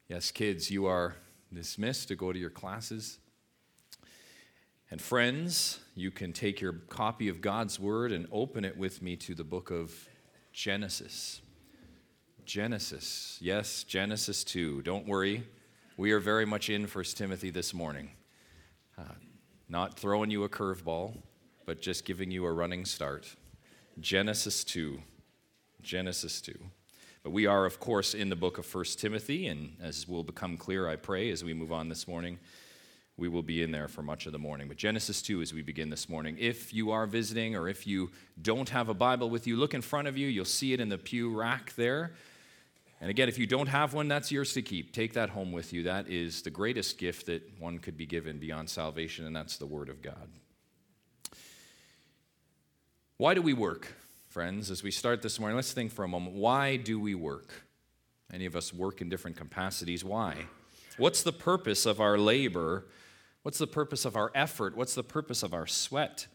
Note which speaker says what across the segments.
Speaker 1: Yes, kids, you are dismissed to go to your classes. And friends, you can take your copy of God's Word and open it with me to the book of Genesis. Genesis. Yes, Genesis 2. Don't worry. We are very much in 1 Timothy this morning. Not throwing you a curveball, but just giving you a running start. Genesis 2. Genesis 2. But we are, of course, in the book of 1 Timothy, and as will become clear, I pray, as we move on this morning, we will be in there for much of the morning. But Genesis 2 as we begin this morning. If you are visiting or if you don't have a Bible with you, look in front of you. You'll see it in the pew rack there. And again, if you don't have one, that's yours to keep. Take that home with you. That is the greatest gift that one could be given beyond salvation, and that's the Word of God. Why do we work, friends? As we start this morning, let's think for a moment. Why do we work? Many of us work in different capacities. Why? What's the purpose of our labor? What's the purpose of our effort? What's the purpose of our sweat?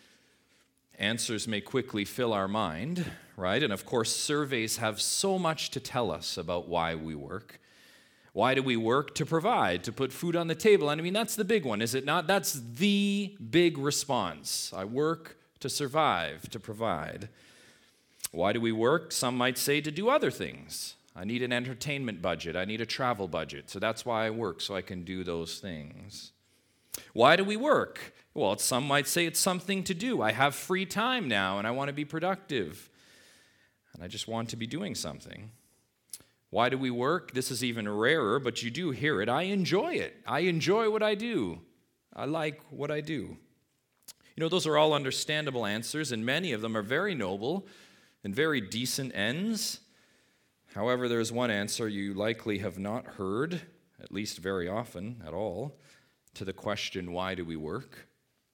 Speaker 1: Answers may quickly fill our mind, right? And of course, surveys have so much to tell us about why we work. Why do we work? To provide, to put food on the table. And I mean, that's the big one, is it not? That's the big response. I work to survive, to provide. Why do we work? Some might say to do other things. I need an entertainment budget. I need a travel budget. So that's why I work, so I can do those things. Why do we work? Well, some might say it's something to do. I have free time now, and I want to be productive. And I just want to be doing something. Why do we work? This is even rarer, but you do hear it. I enjoy it. I enjoy what I do. I like what I do. You know, those are all understandable answers, and many of them are very noble and very decent ends. However, there is one answer you likely have not heard, at least very often at all, to the question, why do we work?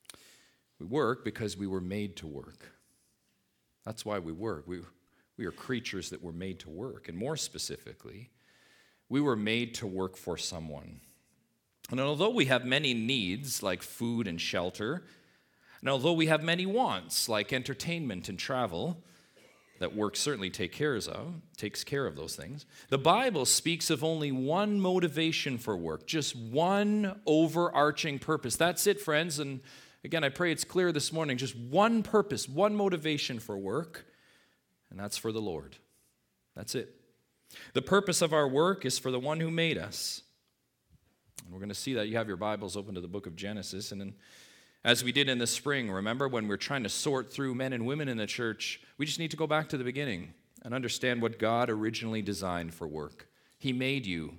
Speaker 1: We work because we were made to work. That's why we work. We are creatures that were made to work. And more specifically, we were made to work for someone. And although we have many needs like food and shelter, and although we have many wants like entertainment and travel, that work certainly takes care of those things, the Bible speaks of only one motivation for work, just one overarching purpose. That's it, friends. And again, I pray it's clear this morning, just one purpose, one motivation for work, and that's for the Lord. That's it. The purpose of our work is for the one who made us. And we're going to see that. You have your Bibles open to the book of Genesis, and then as we did in the spring, remember when we're trying to sort through men and women in the church, we just need to go back to the beginning and understand what God originally designed for work. He made you.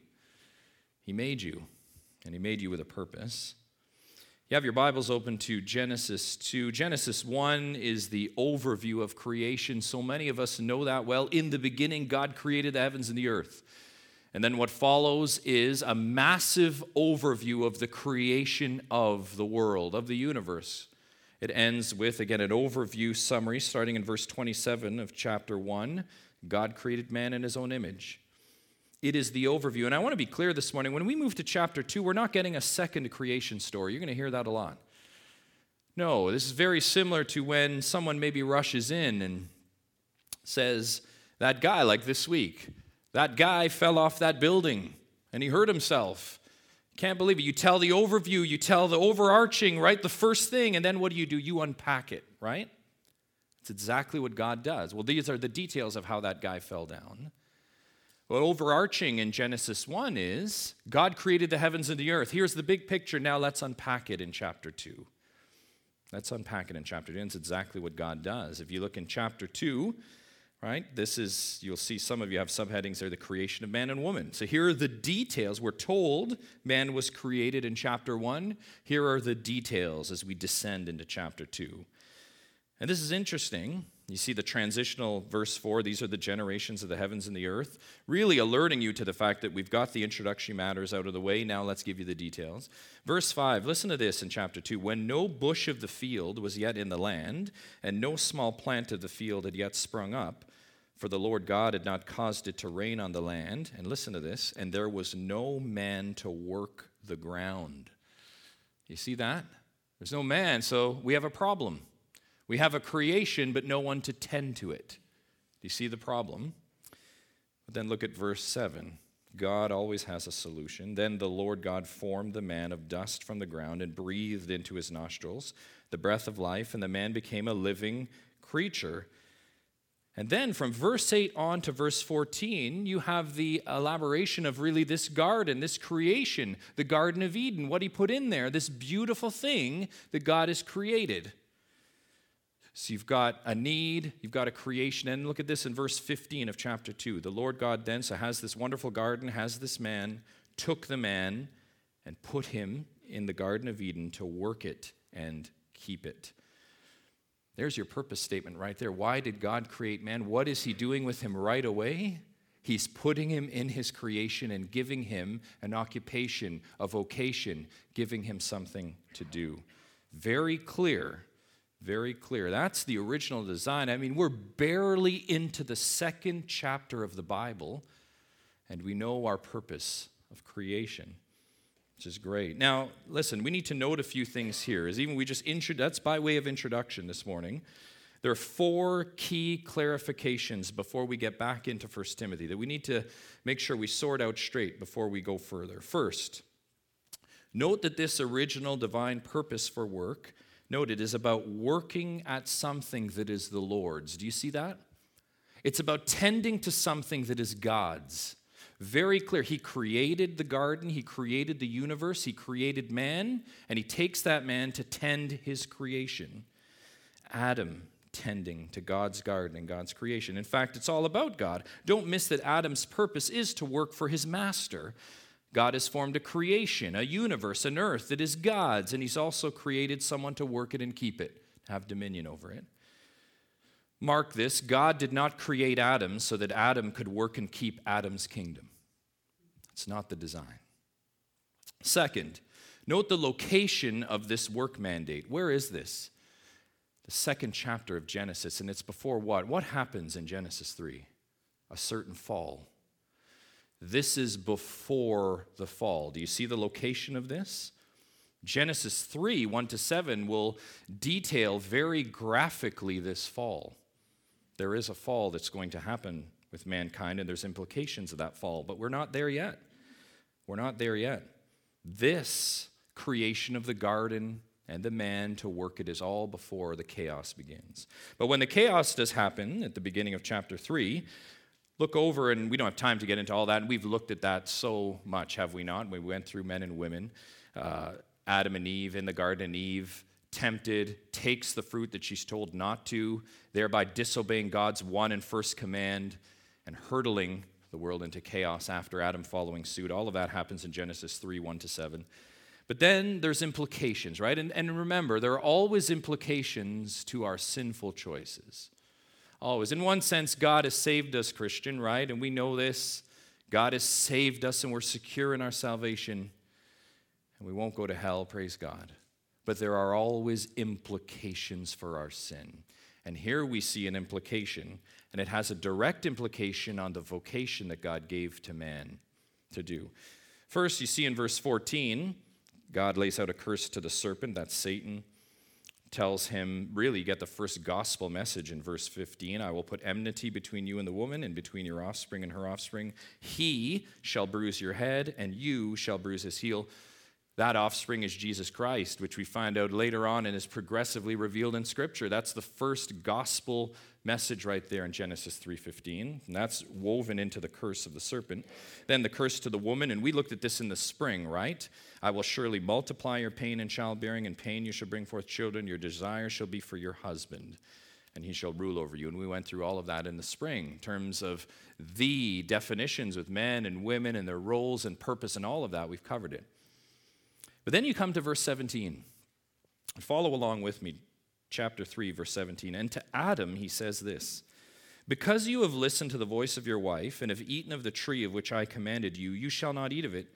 Speaker 1: He made you, and He made you with a purpose. You have your Bibles open to Genesis 2. Genesis 1 is the overview of creation. So many of us know that well. In the beginning, God created the heavens and the earth. And then what follows is a massive overview of the creation of the world, of the universe. It ends with, again, an overview summary starting in verse 27 of chapter 1. God created man in His own image. It is the overview. And I want to be clear this morning, when we move to chapter 2, we're not getting a second creation story. You're going to hear that a lot. No, this is very similar to when someone maybe rushes in and says, that guy, like this week, that guy fell off that building and he hurt himself. Can't believe it. You tell the overview, you tell the overarching, right? The first thing, and then what do? You unpack it, right? It's exactly what God does. Well, these are the details of how that guy fell down. Well, overarching in Genesis 1 is God created the heavens and the earth. Here's the big picture. Now let's unpack it in chapter 2. Let's unpack it in chapter 2. And it's exactly what God does. If you look in chapter 2, right? This is, you'll see some of you have subheadings there, the creation of man and woman. So here are the details. We're told man was created in chapter 1. Here are the details as we descend into chapter 2. And this is interesting. You see the transitional verse 4, these are the generations of the heavens and the earth, really alerting you to the fact that we've got the introductory matters out of the way. Now let's give you the details. Verse 5, listen to this in chapter 2. When no bush of the field was yet in the land, and no small plant of the field had yet sprung up, for the Lord God had not caused it to rain on the land. And listen to this, and there was no man to work the ground. You see that? There's no man, so we have a problem. We have a creation, but no one to tend to it. Do you see the problem? But then look at verse 7. God always has a solution. Then the Lord God formed the man of dust from the ground and breathed into his nostrils the breath of life, and the man became a living creature. And then from verse 8 on to verse 14, you have the elaboration of really this garden, this creation, the Garden of Eden, what he put in there, this beautiful thing that God has created. So you've got a need, you've got a creation, and look at this in verse 15 of chapter 2. The Lord God then, so has this wonderful garden, has this man, took the man and put him in the Garden of Eden to work it and keep it. There's your purpose statement right there. Why did God create man? What is he doing with him right away? He's putting him in his creation and giving him an occupation, a vocation, giving him something to do. Very clear, very clear. That's the original design. I mean, we're barely into the second chapter of the Bible, and we know our purpose of creation, which is great. Now, listen, we need to note a few things here. That's by way of introduction this morning. There are 4 key clarifications before we get back into 1 Timothy that we need to make sure we sort out straight before we go further. First, note that this original divine purpose for work, note it is about working at something that is the Lord's. Do you see that? It's about tending to something that is God's. Very clear. He created the garden, he created the universe, he created man, and he takes that man to tend his creation. Adam tending to God's garden and God's creation. In fact, it's all about God. Don't miss that Adam's purpose is to work for his master. God has formed a creation, a universe, an earth that is God's, and he's also created someone to work it and keep it, have dominion over it. Mark this, God did not create Adam so that Adam could work and keep Adam's kingdom. It's not the design. Second, note the location of this work mandate. Where is this? The second chapter of Genesis, and it's before what? What happens in Genesis 3? A certain fall. This is before the fall. Do you see the location of this? Genesis 3, 1-7 will detail very graphically this fall. There is a fall that's going to happen with mankind, and there's implications of that fall, but we're not there yet. We're not there yet. This creation of the garden and the man to work it is all before the chaos begins. But when the chaos does happen at the beginning of chapter 3, look over, and we don't have time to get into all that, and we've looked at that so much, have we not? We went through men and women, Adam and Eve in the garden, and Eve tempted, takes the fruit that she's told not to, thereby disobeying God's one and first command and hurtling the world into chaos after Adam following suit. All of that happens in Genesis 3, 1-7. But then there's implications, right? And remember, there are always implications to our sinful choices. Always. In one sense, God has saved us, Christian, right? And we know this. God has saved us and we're secure in our salvation. And we won't go to hell, praise God. But there are always implications for our sin. And here we see an implication, and it has a direct implication on the vocation that God gave to man to do. First, you see in verse 14, God lays out a curse to the serpent, that's Satan. Tells him, really, you get the first gospel message in verse 15. I will put enmity between you and the woman, and between your offspring and her offspring. He shall bruise your head, and you shall bruise his heel. That offspring is Jesus Christ, which we find out later on and is progressively revealed in Scripture. That's the first gospel message right there in Genesis 3:15. And that's woven into the curse of the serpent. Then the curse to the woman, and we looked at this in the spring, right? I will surely multiply your pain in childbearing, and pain you shall bring forth children. Your desire shall be for your husband, and he shall rule over you. And we went through all of that in the spring in terms of the definitions with men and women and their roles and purpose and all of that. We've covered it. But then you come to verse 17. Follow along with me, chapter 3, verse 17. And to Adam he says this, because you have listened to the voice of your wife and have eaten of the tree of which I commanded you, you shall not eat of it.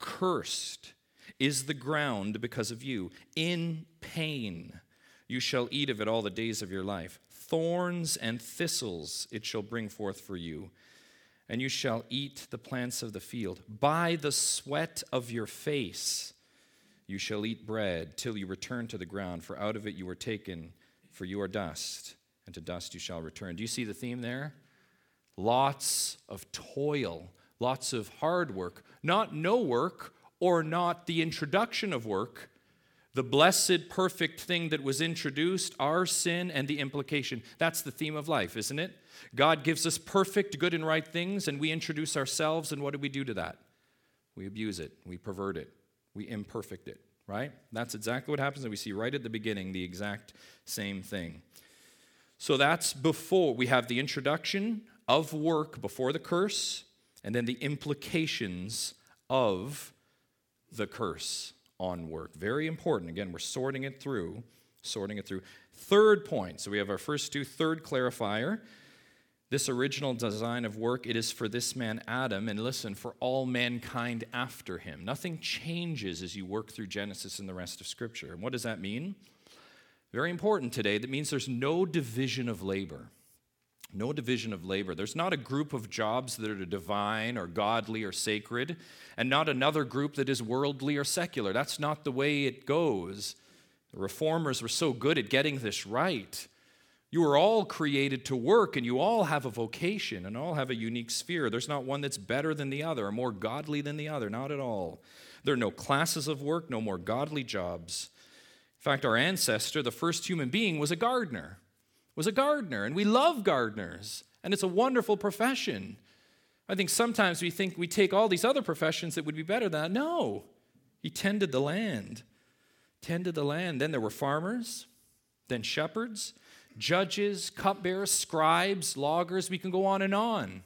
Speaker 1: Cursed is the ground because of you. In pain you shall eat of it all the days of your life. Thorns and thistles it shall bring forth for you. And you shall eat the plants of the field. By the sweat of your face you shall eat bread till you return to the ground, for out of it you were taken, for you are dust, and to dust you shall return. Do you see the theme there? Lots of toil, lots of hard work, not no work or not the introduction of work. The blessed, perfect thing that was introduced, our sin and the implication. That's the theme of life, isn't it? God gives us perfect, good, and right things, and we introduce ourselves, and what do we do to that? We abuse it. We pervert it. We imperfect it, right? That's exactly what happens, and we see right at the beginning the exact same thing. So that's before. We have the introduction of work before the curse, and then the implications of the curse on work. Very important. Again, we're sorting it through. Third point. So we have our first two. Third clarifier. This original design of work, it is for this man Adam, and listen, for all mankind after him. Nothing changes as you work through Genesis and the rest of Scripture. And what does that mean? Very important today. That means there's no division of labor. No division of labor. There's not a group of jobs that are divine or godly or sacred, and not another group that is worldly or secular. That's not the way it goes. The reformers were so good at getting this right. You were all created to work, and you all have a vocation and all have a unique sphere. There's not one that's better than the other or more godly than the other, not at all. There are no classes of work, no more godly jobs. In fact, our ancestor, the first human being, was a gardener, and we love gardeners, and it's a wonderful profession. I think sometimes we think we take all these other professions that would be better than that. No, he tended the land. Then there were farmers, then shepherds, judges, cupbearers, scribes, loggers. We can go on and on.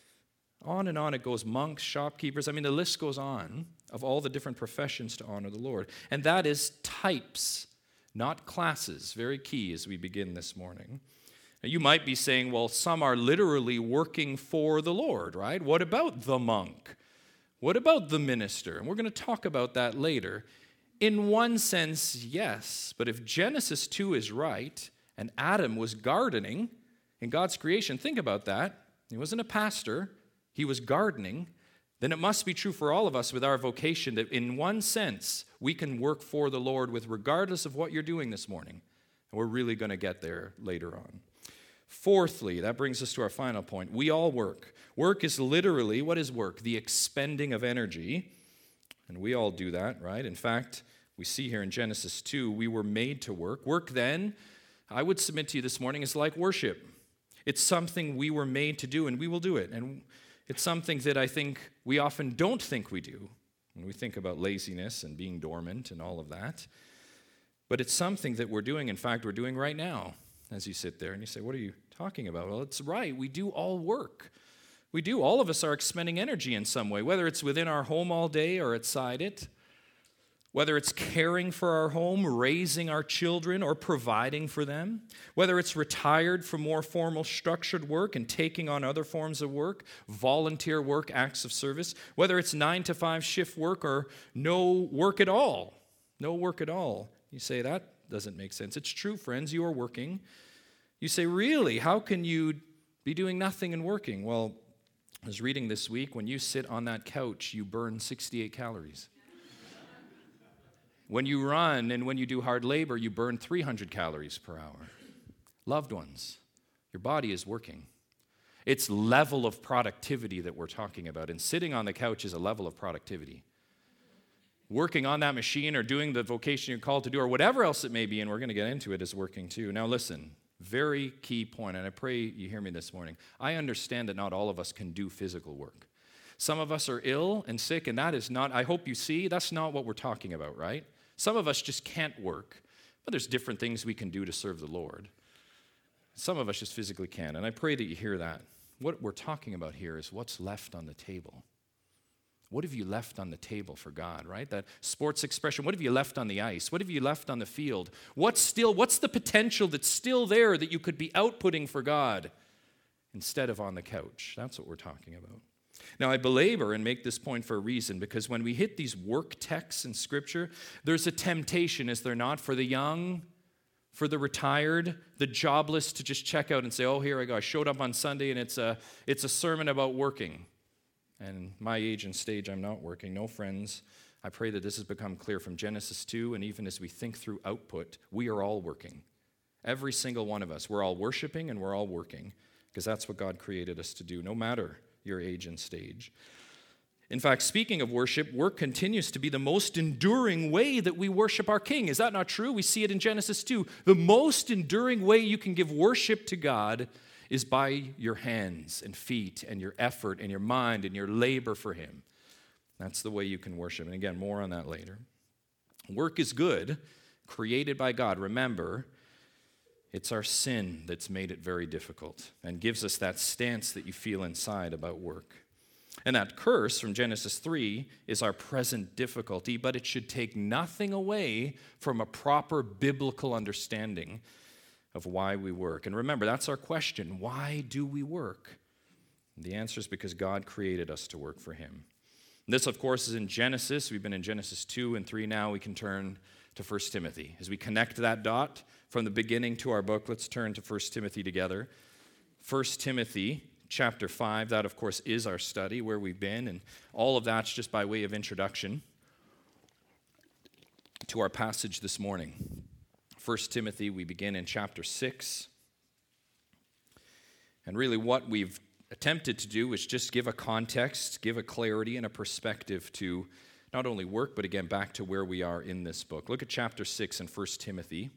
Speaker 1: On and on it goes. Monks, shopkeepers. I mean, the list goes on of all the different professions to honor the Lord. And that is types, not classes. Very key as we begin this morning. Now, you might be saying, well, some are literally working for the Lord, right? What about the monk? What about the minister? And we're going to talk about that later. In one sense, yes. But if Genesis 2 is right, and Adam was gardening in God's creation, think about that. He wasn't a pastor. He was gardening. Then it must be true for all of us with our vocation that in one sense, we can work for the Lord with regardless of what you're doing this morning. And we're really going to get there later on. Fourthly, that brings us to our final point. We all work. Work is literally, what is work? The expending of energy. And we all do that, right? In fact, we see here in Genesis 2, we were made to work. Work then, I would submit to you this morning, is like worship. It's something we were made to do, and we will do it. And it's something that I think we often don't think we do when we think about laziness and being dormant and all of that. But it's something that we're doing. In fact, we're doing right now as you sit there and you say, what are you talking about? Well, it's right. We do all work. We do. All of us are expending energy in some way, whether it's within our home all day or outside it, whether it's caring for our home, raising our children, or providing for them, whether it's retired from more formal structured work and taking on other forms of work, volunteer work, acts of service, whether it's 9-to-5 shift work or no work at all. No work at all. You say, that doesn't make sense. It's true, friends, you are working. You say, really? How can you be doing nothing and working? Well, I was reading this week, when you sit on that couch, you burn 68 calories. When you run and when you do hard labor, you burn 300 calories per hour. Loved ones, your body is working. It's level of productivity that we're talking about, and sitting on the couch is a level of productivity. Working on that machine or doing the vocation you're called to do or whatever else it may be, and we're going to get into it, is working too. Now listen, very key point, and I pray you hear me this morning. I understand that not all of us can do physical work. Some of us are ill and sick, and that is not, I hope you see, that's not what we're talking about, right? Some of us just can't work, but there's different things we can do to serve the Lord. Some of us just physically can, and I pray that you hear that. What we're talking about here is what's left on the table. What have you left on the table for God, right? That sports expression, what have you left on the ice? What have you left on the field? What's the potential that's still there that you could be outputting for God instead of on the couch? That's what we're talking about. Now, I belabor and make this point for a reason, because when we hit these work texts in Scripture, there's a temptation, is there not, for the young, for the retired, the jobless to just check out and say, oh, here I go. I showed up on Sunday and it's a sermon about working. And my age and stage, I'm not working. No, friends, I pray that this has become clear from Genesis 2, and even as we think through output, we are all working. Every single one of us. We're all worshiping and we're all working, because that's what God created us to do, no matter your age and stage. In fact, speaking of worship, work continues to be the most enduring way that we worship our King. Is that not true? We see it in Genesis 2. The most enduring way you can give worship to God is by your hands and feet and your effort and your mind and your labor for Him. That's the way you can worship. And again, more on that later. Work is good, created by God. Remember, it's our sin that's made it very difficult and gives us that stance that you feel inside about work. And that curse from Genesis 3 is our present difficulty, but it should take nothing away from a proper biblical understanding of why we work. And remember, that's our question. Why do we work? And the answer is because God created us to work for Him. And this, of course, is in Genesis. We've been in Genesis 2 and 3 now. We can turn to 1 Timothy. As we connect that dot from the beginning to our book, let's turn to 1 Timothy together. 1 Timothy chapter 5, that of course is our study, where we've been, and all of that's just by way of introduction to our passage this morning. 1 Timothy, we begin in chapter 6. And really what we've attempted to do is just give a context, give a clarity and a perspective to not only work, but again, back to where we are in this book. Look at chapter 6 in 1 Timothy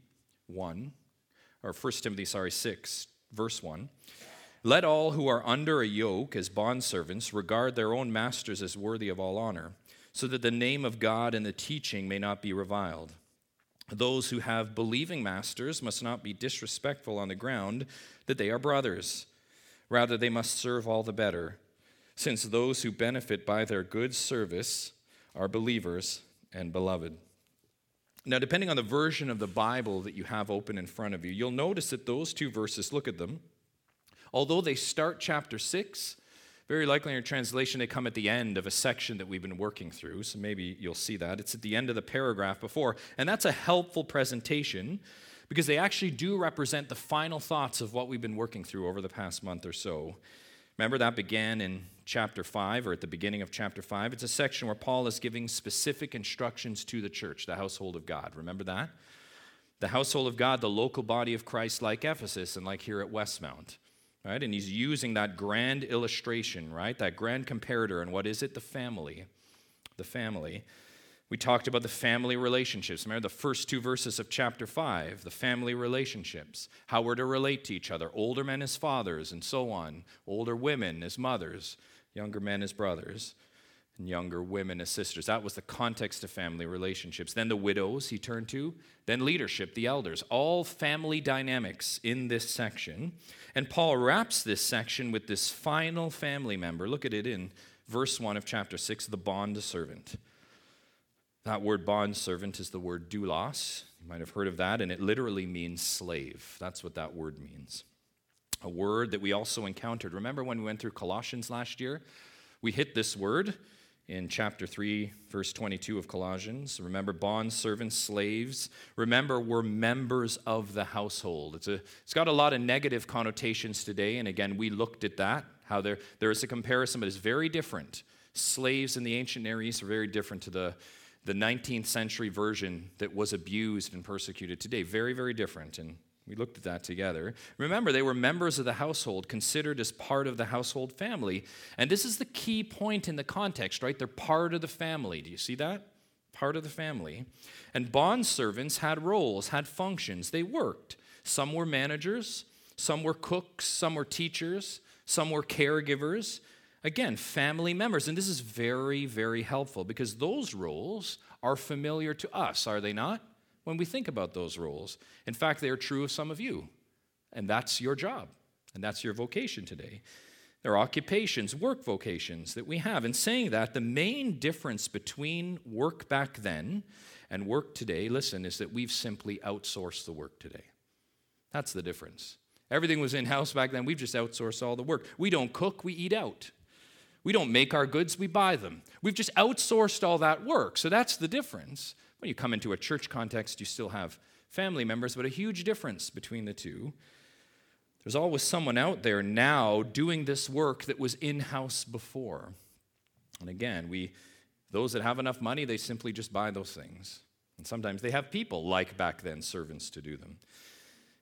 Speaker 1: 6, verse 1. Let all who are under a yoke as bondservants regard their own masters as worthy of all honor, so that the name of God and the teaching may not be reviled. Those who have believing masters must not be disrespectful on the ground that they are brothers. Rather, they must serve all the better, since those who benefit by their good service are believers and beloved. Now, depending on the version of the Bible that you have open in front of you, you'll notice that those two verses, look at them, although they start chapter 6, very likely in your translation they come at the end of a section that we've been working through, so maybe you'll see that. It's at the end of the paragraph before, and that's a helpful presentation because they actually do represent the final thoughts of what we've been working through over the past month or so. Remember, that began in chapter 5, or at the beginning of chapter 5. It's a section where Paul is giving specific instructions to the church, the household of God. Remember that? The household of God, the local body of Christ, like Ephesus and like here at Westmount. Right? And he's using that grand illustration, right? That grand comparator. And what is it? The family. The family. We talked about the family relationships. Remember the first two verses of chapter 5, the family relationships, how we're to relate to each other. Older men as fathers and so on. Older women as mothers. Younger men as brothers. And younger women as sisters. That was the context of family relationships. Then the widows he turned to. Then leadership, the elders. All family dynamics in this section. And Paul wraps this section with this final family member. Look at it in verse 1 of chapter 6, the bondservant. That word bondservant is the word doulos. You might have heard of that, and it literally means slave. That's what that word means. A word that we also encountered. Remember when we went through Colossians last year? We hit this word in chapter 3, verse 22 of Colossians. Remember, bondservants, slaves. Remember, we're members of the household. It's got a lot of negative connotations today, and again, we looked at that, how there is a comparison, but it's very different. Slaves in the ancient Near East are very different to the 19th century version that was abused and persecuted today. Very, very different, and we looked at that together. Remember, they were members of the household, considered as part of the household family. And this is the key point in the context, right? They're part of the family. Do you see that? Part of the family. And bondservants had roles, had functions. They worked. Some were managers, some were cooks, some were teachers, some were caregivers. Again, family members. And this is very, very helpful because those roles are familiar to us, are they not? When we think about those roles. In fact, they are true of some of you. And that's your job. And that's your vocation today. There are occupations, work vocations that we have. And saying that, the main difference between work back then and work today, listen, is that we've simply outsourced the work today. That's the difference. Everything was in-house back then. We've just outsourced all the work. We don't cook, we eat out. We don't make our goods, we buy them. We've just outsourced all that work. So that's the difference. When you come into a church context, you still have family members, but a huge difference between the two. There's always someone out there now doing this work that was in-house before. And again, those that have enough money, they simply just buy those things. And sometimes they have people like back then, servants to do them.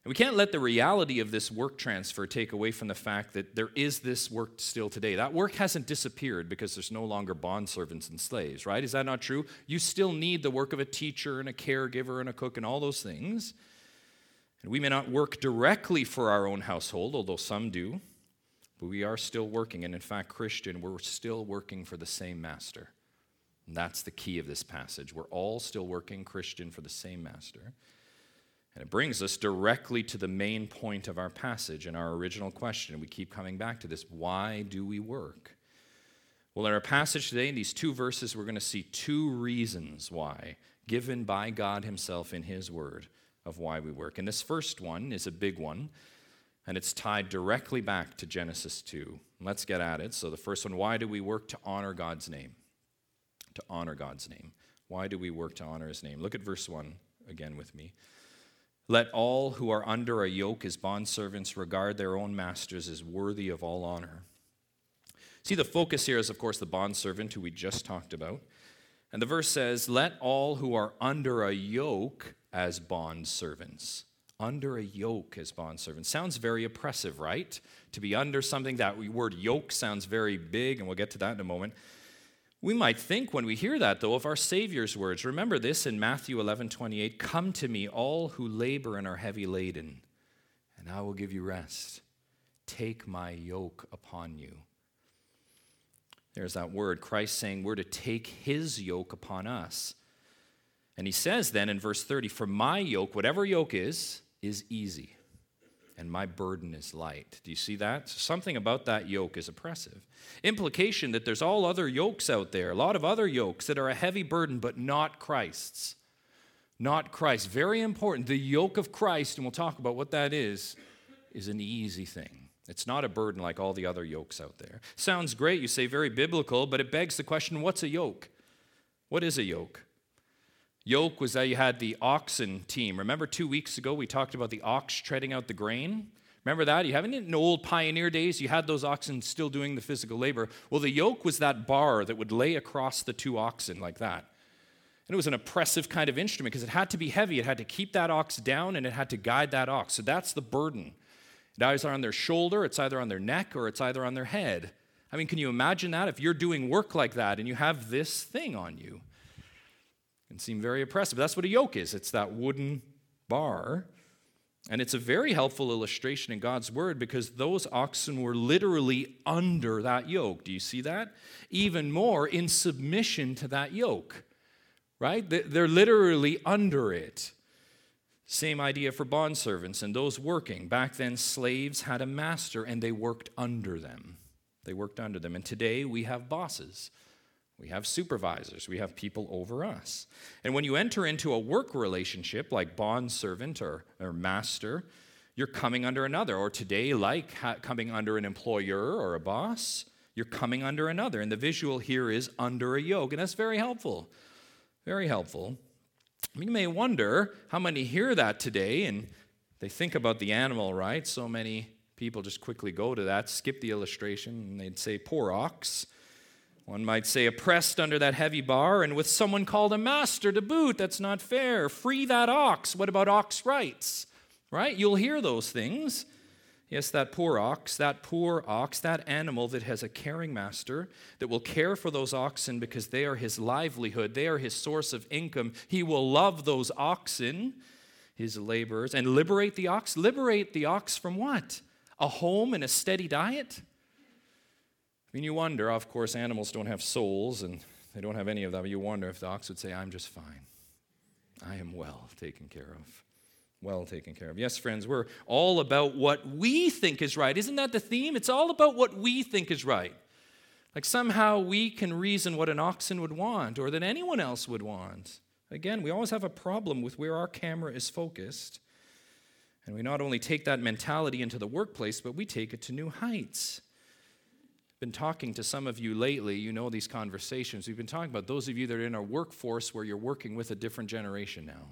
Speaker 1: And we can't let the reality of this work transfer take away from the fact that there is this work still today. That work hasn't disappeared because there's no longer bondservants and slaves, right? Is that not true? You still need the work of a teacher and a caregiver and a cook and all those things. And we may not work directly for our own household, although some do, but we are still working. And in fact, Christian, we're still working for the same master. And that's the key of this passage. We're all still working, Christian, for the same master. And it brings us directly to the main point of our passage and our original question. We keep coming back to this. Why do we work? Well, in our passage today, in these 2 verses, we're going to see 2 reasons why, given by God himself in his word, of why we work. And this first one is a big one, and it's tied directly back to Genesis 2. Let's get at it. So the first one, why do we work? To honor God's name. To honor God's name. Why do we work to honor his name? Look at verse 1 again with me. Let all who are under a yoke as bondservants regard their own masters as worthy of all honor. See, the focus here is, of course, the bondservant who we just talked about. And the verse says, let all who are under a yoke as bondservants. Under a yoke as bondservants. Sounds very oppressive, right? To be under something, that word yoke sounds very big, and we'll get to that in a moment. We might think when we hear that, though, of our Savior's words. Remember this in Matthew 11:28, come to me, all who labor and are heavy laden, and I will give you rest. Take my yoke upon you. There's that word, Christ saying we're to take his yoke upon us. And he says then in verse 30, for my yoke, whatever yoke is easy, and my burden is light. Do you see that? So something about that yoke is oppressive. Implication that there's all other yokes out there, a lot of other yokes that are a heavy burden, but not Christ's. Not Christ. Very important. The yoke of Christ, and we'll talk about what that is an easy thing. It's not a burden like all the other yokes out there. Sounds great, you say, very biblical, but it begs the question, what's a yoke? What is a yoke? Yoke was that you had the oxen team. Remember 2 weeks ago we talked about the ox treading out the grain? Remember that? You haven't in old pioneer days, you had those oxen still doing the physical labor. Well, the yoke was that bar that would lay across the 2 oxen like that. And it was an oppressive kind of instrument because it had to be heavy. It had to keep that ox down and it had to guide that ox. So that's the burden. It's either on their shoulder, it's either on their neck, or it's either on their head. I mean, can you imagine that? If you're doing work like that and you have this thing on you, it can seem very oppressive. That's what a yoke is. It's that wooden bar. And it's a very helpful illustration in God's word because those oxen were literally under that yoke. Do you see that? Even more in submission to that yoke, right? They're literally under it. Same idea for bondservants and those working. Back then, slaves had a master and they worked under them. They worked under them. And today we have bosses. We have supervisors. We have people over us. And when you enter into a work relationship like bondservant or master, you're coming under another. Or today, like coming under an employer or a boss, you're coming under another. And the visual here is under a yoke. And that's very helpful. Very helpful. You may wonder how many hear that today and they think about the animal, right? So many people just quickly go to that, skip the illustration, and they'd say, poor ox. One might say oppressed under that heavy bar and with someone called a master to boot. That's not fair. Free that ox. What about ox rights? Right? You'll hear those things. Yes, that poor ox, that animal that has a caring master that will care for those oxen because they are his livelihood. They are his source of income. He will love those oxen, his laborers, and liberate the ox. Liberate the ox from what? A home and a steady diet? I mean, you wonder, of course, animals don't have souls, and they don't have any of that, but you wonder if the ox would say, I'm just fine. I am well taken care of. Well taken care of. Yes, friends, we're all about what we think is right. Isn't that the theme? It's all about what we think is right. Like somehow we can reason what an oxen would want or that anyone else would want. Again, we always have a problem with where our camera is focused. And we not only take that mentality into the workplace, but we take it to new heights. Been talking to some of you lately, you know these conversations. We've been talking about those of you that are in our workforce where you're working with a different generation now.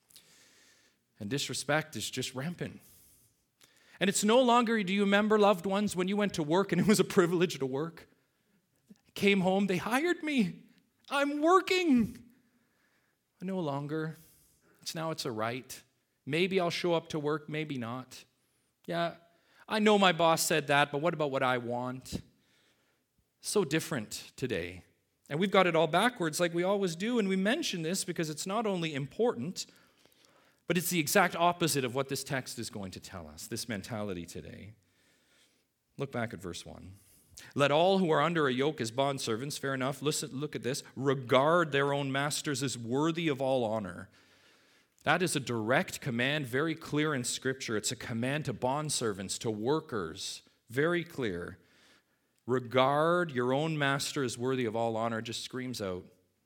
Speaker 1: And disrespect is just rampant. And it's no longer, do you remember, loved ones, when you went to work and it was a privilege to work? Came home, they hired me. I'm working. No longer. It's a right. Maybe I'll show up to work, maybe not. Yeah, I know my boss said that, but what about what I want? So different today. And we've got it all backwards like we always do, and we mention this because it's not only important, but it's the exact opposite of what this text is going to tell us, this mentality today. Look back at verse 1. Let all who are under a yoke as bondservants, fair enough, look at this, regard their own masters as worthy of all honor. That is a direct command, very clear in Scripture. It's a command to bondservants, to workers, very clear. Regard your own master as worthy of all honor, just screams out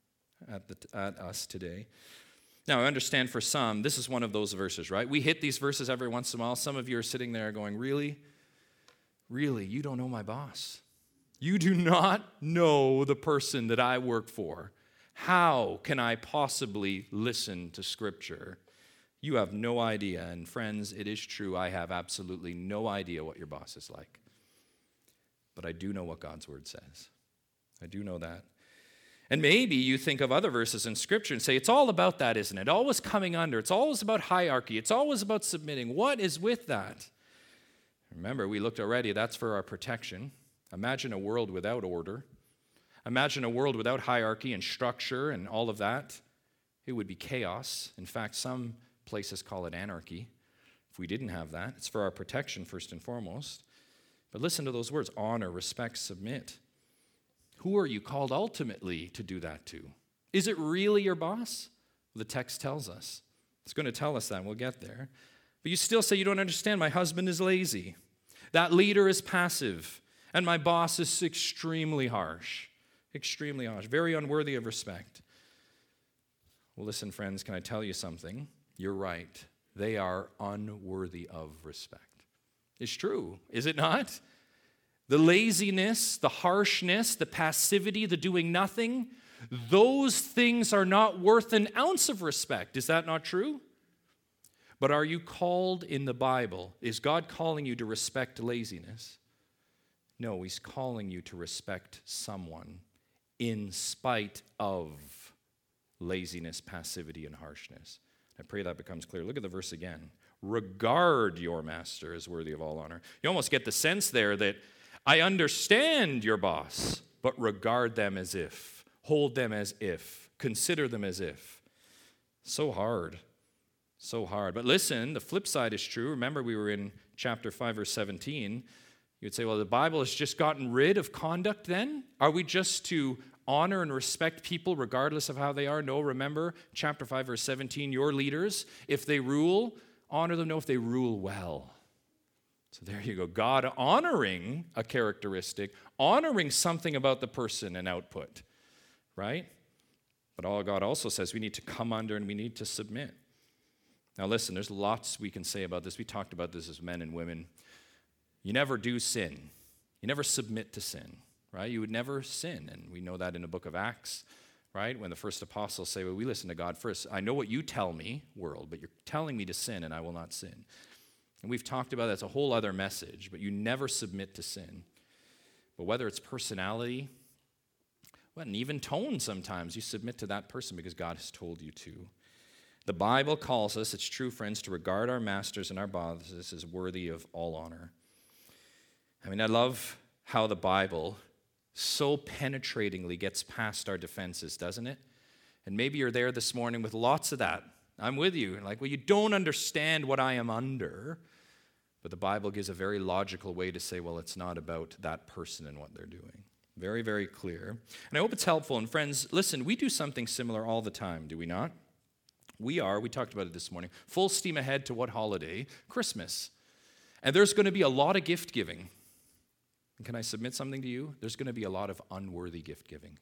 Speaker 1: at us today. Now, I understand for some, this is one of those verses, right? We hit these verses every once in a while. Some of you are sitting there going, really? Really, you don't know my boss. You do not know the person that I work for. How can I possibly listen to Scripture? You have no idea. And friends, it is true, I have absolutely no idea what your boss is like. But I do know what God's Word says. I do know that. And maybe you think of other verses in Scripture and say, it's all about that, isn't it? Always coming under. It's always about hierarchy. It's always about submitting. What is with that? Remember, we looked already, that's for our protection. Imagine a world without order. Imagine a world without hierarchy and structure and all of that. It would be chaos. In fact, some places call it anarchy. If we didn't have that, it's for our protection first and foremost. But listen to those words, honor, respect, submit. Who are you called ultimately to do that to? Is it really your boss? The text tells us. It's going to tell us that, and we'll get there. But you still say, you don't understand, my husband is lazy. That leader is passive. And my boss is extremely harsh, very unworthy of respect. Well, listen, friends, can I tell you something? You're right. They are unworthy of respect. It's true, is it not? The laziness, the harshness, the passivity, the doing nothing, those things are not worth an ounce of respect. Is that not true? But are you called in the Bible? Is God calling you to respect laziness? No, he's calling you to respect someone in spite of laziness, passivity, and harshness. I pray that becomes clear. Look at the verse again. Regard your master as worthy of all honor. You almost get the sense there that I understand your boss, but regard them as if, hold them as if, consider them as if. So hard. So hard. But listen, the flip side is true. Remember, we were in chapter 5, verse 17. You'd say, well, the Bible has just gotten rid of conduct then? Are we just to honor and respect people regardless of how they are? No, remember, chapter 5, verse 17, your leaders, if they rule, honor them, no, if they rule well. So there you go. God honoring a characteristic, honoring something about the person and output, right? But all God also says we need to come under and we need to submit. Now listen, there's lots we can say about this. We talked about this as men and women. You never do sin. You never submit to sin, right? You would never sin. And we know that in the book of Acts, right? When the first apostles say, well, we listen to God first. I know what you tell me, world, but you're telling me to sin and I will not sin. And we've talked about that's a whole other message, but you never submit to sin. But whether it's personality, well, and even tone sometimes, you submit to that person because God has told you to. The Bible calls us, it's true, friends, to regard our masters and our bosses as worthy of all honor. I mean, I love how the Bible so penetratingly gets past our defenses, doesn't it? And maybe you're there this morning with lots of that. I'm with you. Like, well, you don't understand what I am under. But the Bible gives a very logical way to say, well, it's not about that person and what they're doing. Very, very clear. And I hope it's helpful. And friends, listen, we do something similar all the time, do we not? We talked about it this morning, full steam ahead to what holiday? Christmas. And there's going to be a lot of gift giving. And can I submit something to you? There's going to be a lot of unworthy gift giving.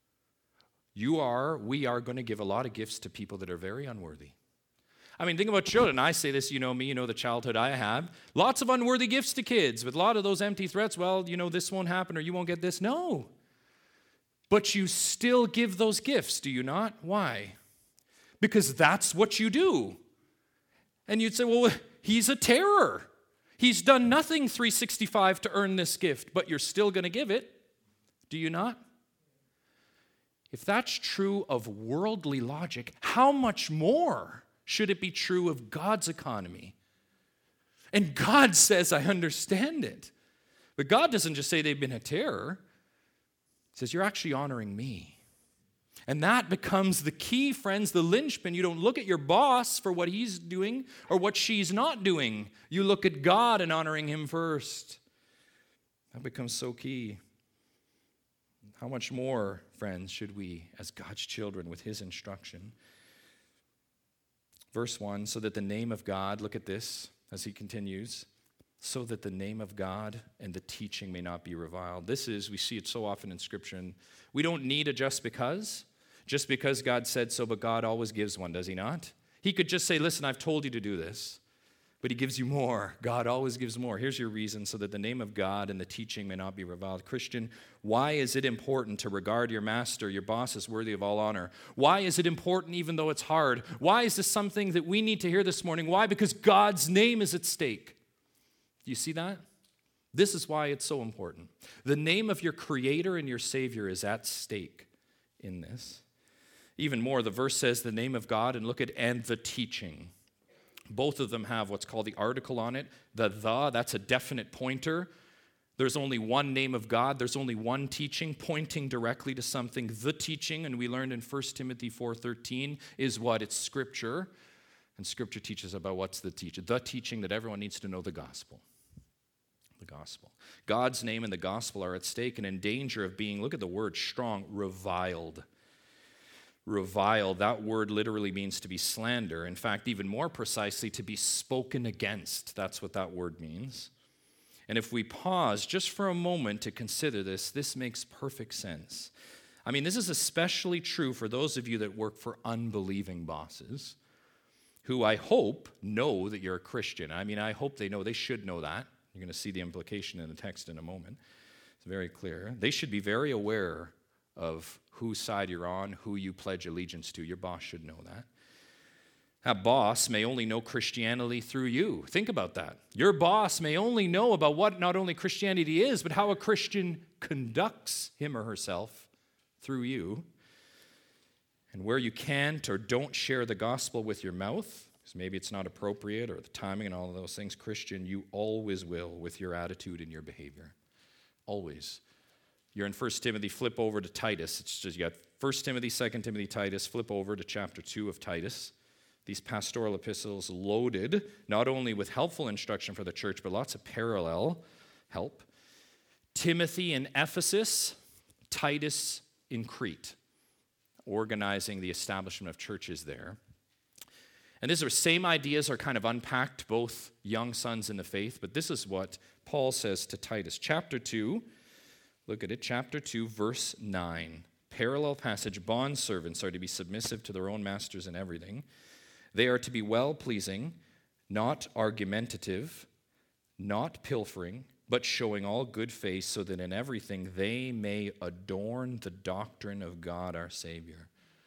Speaker 1: We are going to give a lot of gifts to people that are very unworthy. I mean, think about children. I say this, you know me, you know the childhood I have. Lots of unworthy gifts to kids with a lot of those empty threats. Well, you know, this won't happen or you won't get this. No. But you still give those gifts, do you not? Why? Because that's what you do. And you'd say, well, he's a terror. He's done nothing 365 to earn this gift, but you're still going to give it. Do you not? If that's true of worldly logic, how much more should it be true of God's economy? And God says, I understand it. But God doesn't just say they've been a terror. He says, you're actually honoring me. And that becomes the key, friends, the linchpin. You don't look at your boss for what he's doing or what she's not doing. You look at God and honoring him first. That becomes so key. How much more, friends, should we, as God's children, with his instruction? Verse 1, so that the name of God, look at this as he continues, so that the name of God and the teaching may not be reviled. This is, we see it so often in Scripture, and we don't need a just because God said so, but God always gives one, does he not? He could just say, listen, I've told you to do this, but he gives you more. God always gives more. Here's your reason, so that the name of God and the teaching may not be reviled. Christian, why is it important to regard your master, your boss, as worthy of all honor? Why is it important even though it's hard? Why is this something that we need to hear this morning? Why? Because God's name is at stake. Do you see that? This is why it's so important. The name of your Creator and your Savior is at stake in this. Even more, the verse says the name of God, and look at, and the teaching. Both of them have what's called the article on it. That's a definite pointer. There's only one name of God. There's only one teaching pointing directly to something. The teaching, and we learned in 1 Timothy 4:13, is what? It's Scripture. And Scripture teaches about what's the teaching. The teaching that everyone needs to know, the gospel. The gospel. God's name and the gospel are at stake and in danger of being, look at the word strong, reviled. Reviled, that word literally means to be slander. In fact, even more precisely, to be spoken against. That's what that word means. And if we pause just for a moment to consider this makes perfect sense. I mean, this is especially true for those of you that work for unbelieving bosses who I hope know that you're a Christian. I mean, I hope they know. They should know that. You're going to see the implication in the text in a moment. It's very clear. They should be very aware of whose side you're on, who you pledge allegiance to. Your boss should know that. That boss may only know Christianity through you. Think about that. Your boss may only know about what not only Christianity is, but how a Christian conducts him or herself through you. And where you can't or don't share the gospel with your mouth, because maybe it's not appropriate or the timing and all of those things, Christian, you always will with your attitude and your behavior. Always. You're in 1 Timothy, flip over to Titus. It's just, you got 1 Timothy, 2 Timothy, Titus. Flip over to chapter 2 of Titus. These pastoral epistles loaded not only with helpful instruction for the church, but lots of parallel help. Timothy in Ephesus, Titus in Crete, organizing the establishment of churches there. And these same ideas are kind of unpacked, both young sons in the faith, but this is what Paul says to Titus. Chapter 2, look at it, chapter 2, verse 9. Parallel passage, bondservants are to be submissive to their own masters in everything. They are to be well-pleasing, not argumentative, not pilfering, but showing all good faith, so that in everything they may adorn the doctrine of God our Savior.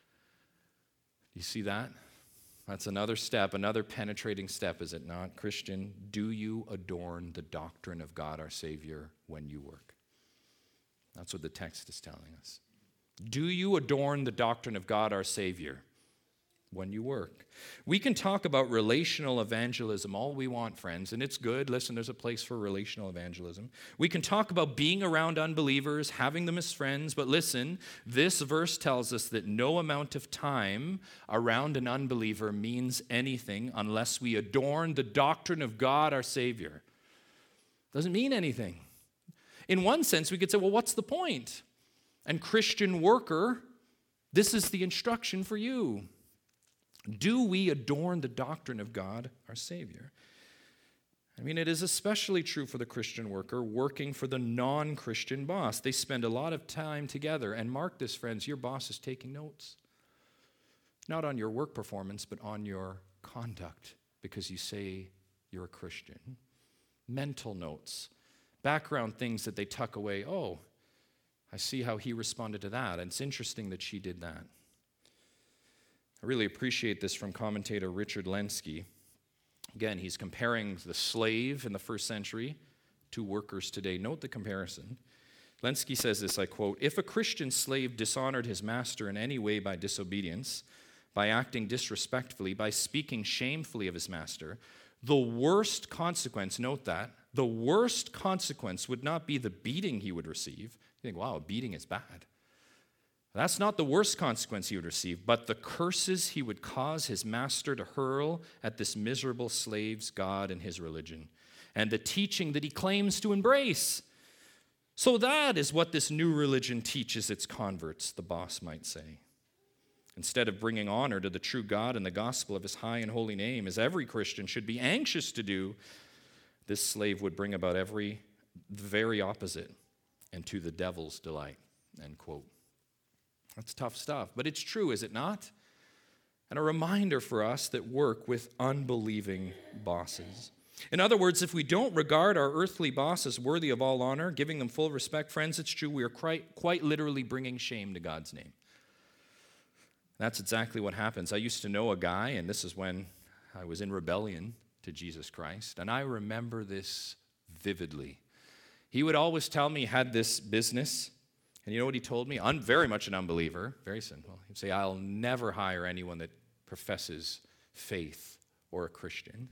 Speaker 1: Do you see that? That's another step, another penetrating step, is it not? Christian, do you adorn the doctrine of God our Savior when you work? That's what the text is telling us. Do you adorn the doctrine of God our Savior when you work? We can talk about relational evangelism all we want, friends, and it's good. Listen, there's a place for relational evangelism. We can talk about being around unbelievers, having them as friends, but listen, this verse tells us that no amount of time around an unbeliever means anything unless we adorn the doctrine of God our Savior. Doesn't mean anything. In one sense, we could say, well, what's the point? And Christian worker, this is the instruction for you. Do we adorn the doctrine of God, our Savior? I mean, it is especially true for the Christian worker working for the non-Christian boss. They spend a lot of time together. And mark this, friends, your boss is taking notes. Not on your work performance, but on your conduct, because you say you're a Christian. Mental notes, background things that they tuck away. Oh, I see how he responded to that. And it's interesting that she did that. I really appreciate this from commentator Richard Lenski. Again, he's comparing the slave in the first century to workers today. Note the comparison. Lenski says this, I quote, "If a Christian slave dishonored his master in any way by disobedience, by acting disrespectfully, by speaking shamefully of his master, the worst consequence, note that, the worst consequence would not be the beating he would receive. You think, wow, a beating is bad. That's not the worst consequence he would receive, but the curses he would cause his master to hurl at this miserable slave's God and his religion, and the teaching that he claims to embrace. So that is what this new religion teaches its converts, the boss might say. Instead of bringing honor to the true God and the gospel of his high and holy name, as every Christian should be anxious to do, this slave would bring about the very opposite, and to the devil's delight, end quote. That's tough stuff, but it's true, is it not? And a reminder for us that work with unbelieving bosses. In other words, if we don't regard our earthly bosses worthy of all honor, giving them full respect, friends, it's true, we are quite literally bringing shame to God's name. That's exactly what happens. I used to know a guy, and this is when I was in rebellion to Jesus Christ, and I remember this vividly. He would always tell me he had this business, and you know what he told me? I'm very much an unbeliever, very simple. He'd say, I'll never hire anyone that professes faith or a Christian.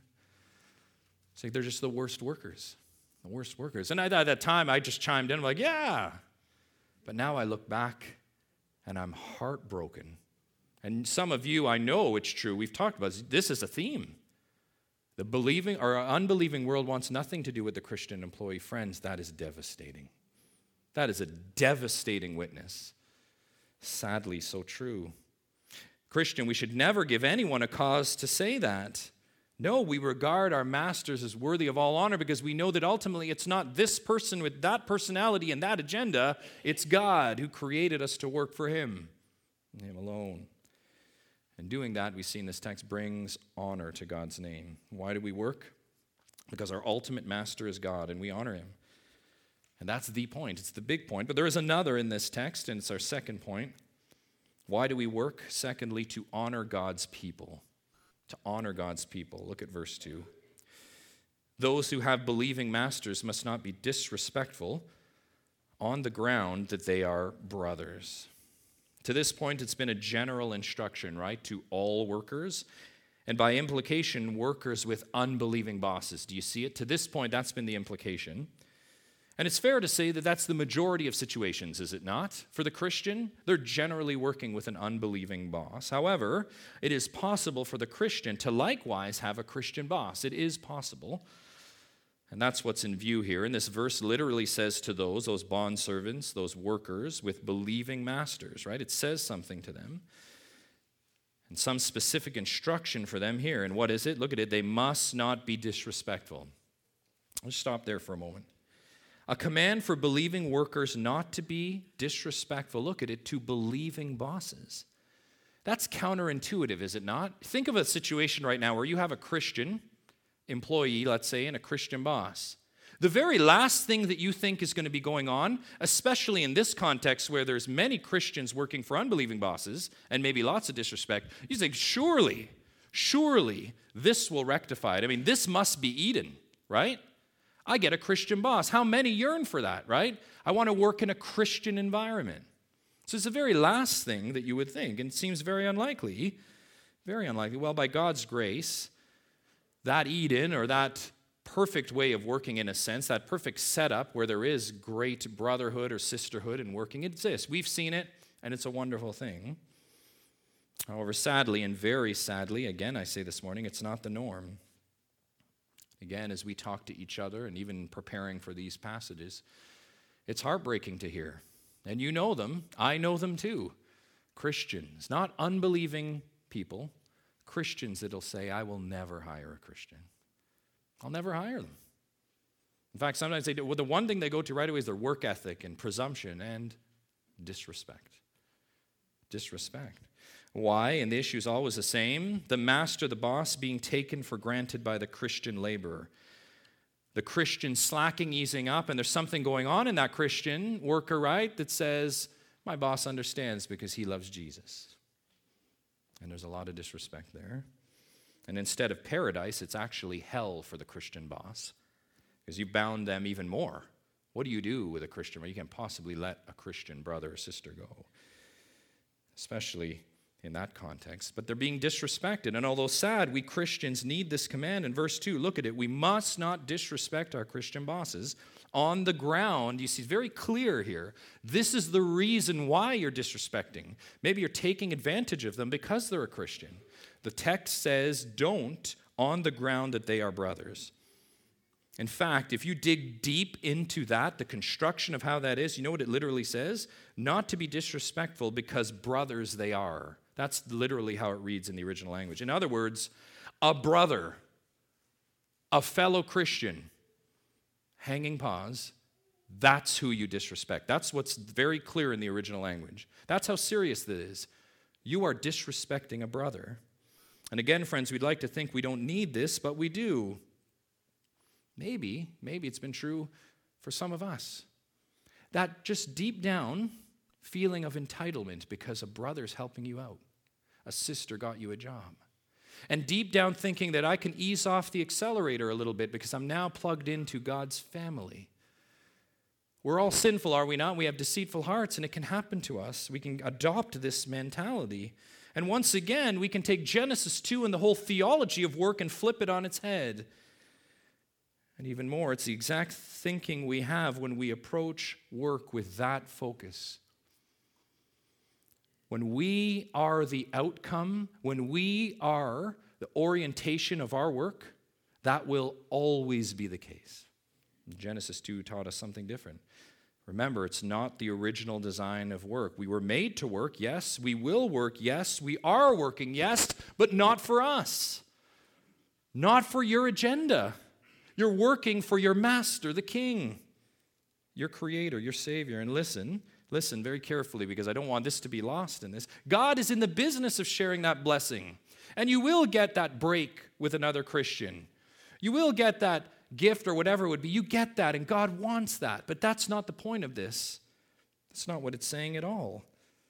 Speaker 1: It's like they're just the worst workers. And at that time, I just chimed in, I'm like, yeah. But now I look back, and I'm heartbroken. And some of you, I know it's true, we've talked about this. This is a theme. The believing or unbelieving world wants nothing to do with the Christian employee. Friends, that is devastating. That is a devastating witness. Sadly, so true. Christian, we should never give anyone a cause to say that. No, we regard our masters as worthy of all honor because we know that ultimately it's not this person with that personality and that agenda. It's God who created us to work for him alone. And doing that, we see in this text, brings honor to God's name. Why do we work? Because our ultimate master is God, and we honor him. And that's the point. It's the big point. But there is another in this text, and it's our second point. Why do we work? Secondly, to honor God's people. To honor God's people. Look at verse 2. Those who have believing masters must not be disrespectful on the ground that they are brothers. To this point, it's been a general instruction, right, to all workers, and by implication, workers with unbelieving bosses. Do you see it? To this point, that's been the implication. And it's fair to say that that's the majority of situations, is it not? For the Christian, they're generally working with an unbelieving boss. However, it is possible for the Christian to likewise have a Christian boss. It is possible. And that's what's in view here. And this verse literally says to those bondservants, those workers with believing masters, right? It says something to them. And some specific instruction for them here. And what is it? Look at it. They must not be disrespectful. Let's stop there for a moment. A command for believing workers not to be disrespectful, look at it, to believing bosses. That's counterintuitive, is it not? Think of a situation right now where you have a Christian employee, let's say, and a Christian boss. The very last thing that you think is going to be going on, especially in this context where there's many Christians working for unbelieving bosses and maybe lots of disrespect, you think, surely this will rectify it. I mean, this must be Eden, right? I get a Christian boss. How many yearn for that, right? I want to work in a Christian environment. So it's the very last thing that you would think, and it seems very unlikely. Very unlikely. Well, by God's grace, that Eden, or that perfect way of working in a sense, that perfect setup where there is great brotherhood or sisterhood in working, exists. We've seen it, and it's a wonderful thing. However, sadly, and very sadly, again I say this morning, it's not the norm. Again, as we talk to each other and even preparing for these passages, it's heartbreaking to hear. And you know them. I know them too. Christians, not unbelieving people, Christians that'll say, I will never hire a Christian. I'll never hire them. In fact, sometimes they do. Well, the one thing they go to right away is their work ethic and presumption and disrespect. Disrespect. Why? And the issue is always the same. The master, the boss, being taken for granted by the Christian laborer. The Christian slacking, easing up, and there's something going on in that Christian worker, right, that says, my boss understands because he loves Jesus. And there's a lot of disrespect there. And instead of paradise, it's actually hell for the Christian boss because you bound them even more. What do you do with a Christian? Well, you can't possibly let a Christian brother or sister go. Especially in that context, but they're being disrespected. And although sad, we Christians need this command. In verse 2, look at it. We must not disrespect our Christian bosses on the ground. You see, it's very clear here. This is the reason why you're disrespecting. Maybe you're taking advantage of them because they're a Christian. The text says, don't on the ground that they are brothers. In fact, if you dig deep into that, the construction of how that is, you know what it literally says? Not to be disrespectful because brothers they are. That's literally how it reads in the original language. In other words, a brother, a fellow Christian, hanging paws, that's who you disrespect. That's what's very clear in the original language. That's how serious this is. You are disrespecting a brother. And again, friends, we'd like to think we don't need this, but we do. Maybe it's been true for some of us. That just deep down feeling of entitlement because a brother's helping you out. A sister got you a job. And deep down thinking that I can ease off the accelerator a little bit because I'm now plugged into God's family. We're all sinful, are we not? We have deceitful hearts, and it can happen to us. We can adopt this mentality. And once again, we can take Genesis 2 and the whole theology of work and flip it on its head. And even more, it's the exact thinking we have when we approach work with that focus. When we are the outcome, when we are the orientation of our work, that will always be the case. Genesis 2 taught us something different. Remember, it's not the original design of work. We were made to work, yes. We will work, yes. We are working, yes, but not for us. Not for your agenda. You're working for your master, the king, your creator, your savior. And listen very carefully because I don't want this to be lost in this. God is in the business of sharing that blessing. And you will get that break with another Christian. You will get that gift or whatever it would be. You get that, and God wants that. But that's not the point of this. That's not what it's saying at all.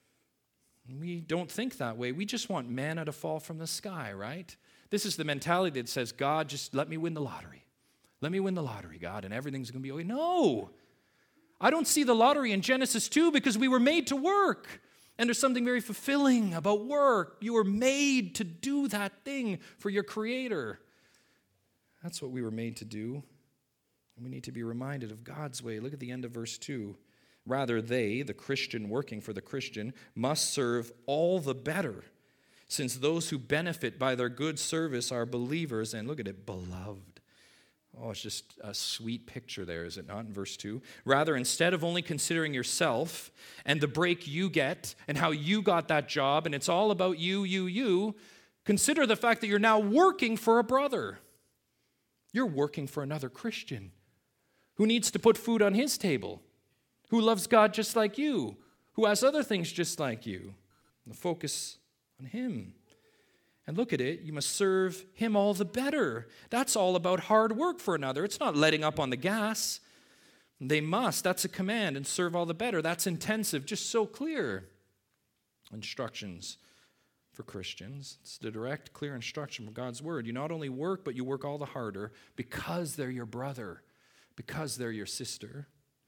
Speaker 1: We don't think that way. We just want manna to fall from the sky, right? This is the mentality that says, God, just let me win the lottery. Let me win the lottery, God, and everything's going to be okay. No. I don't see the lottery in Genesis 2 because we were made to work. And there's something very fulfilling about work. You were made to do that thing for your Creator. That's what we were made to do. We need to be reminded of God's way. Look at the end of verse 2. Rather, they, the Christian working for the Christian, must serve all the better, since those who benefit by their good service are believers, and look at it, beloved. Oh, it's just a sweet picture there, is it not, in verse 2? Rather, instead of only considering yourself and the break you get and how you got that job, and it's all about you, consider the fact that you're now working for a brother. You're working for another Christian who needs to put food on his table, who loves God just like you, who has other things just like you. The focus on him. And look at it, you must serve him all the better. That's all about hard work for another. It's not letting up on the gas. They must, that's a command, and serve all the better. That's intensive, just so clear. Instructions for Christians. It's the direct, clear instruction from God's word. You not only work, but you work all the harder because they're your brother, because they're your sister.